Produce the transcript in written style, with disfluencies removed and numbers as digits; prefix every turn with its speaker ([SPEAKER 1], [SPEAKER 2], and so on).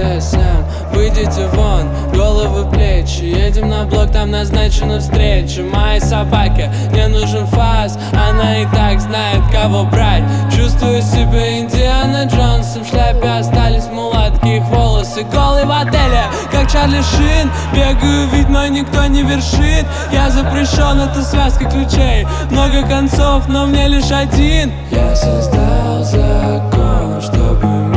[SPEAKER 1] БДСМ. Выйдите вон, головы, плечи. Едем на блок, там назначена встреча. Моей собаке не нужен фас, она и так знает, кого брать. Чувствую себя Индиана Джонсом. В шляпе остались мулатки, их волосы. Голый в отеле, как Чарли Шин. Бегаю, ведьма, никто не вершит. Я запрещен, это связка ключей. Много концов, но мне лишь один. Я создал закон, чтобы